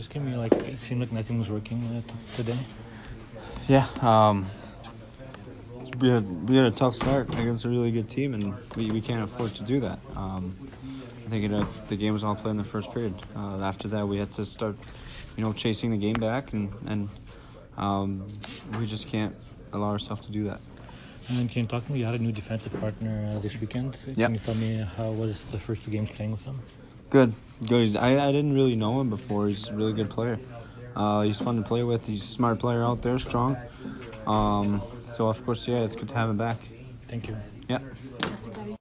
This game, it seemed like nothing was working today. Yeah, we had a tough start against a really good team, and we can't afford to do that. I think the game was all played in the first period. After that, we had to start, chasing the game back, and we just can't allow ourselves to do that. And then can you talk to me? You had a new defensive partner this weekend. Yep. Can you tell me how was the first 2 games playing with him? Good. I didn't really know him before. He's a really good player. He's fun to play with. He's a smart player out there, strong. So, of course, it's good to have him back. Thank you. Yeah.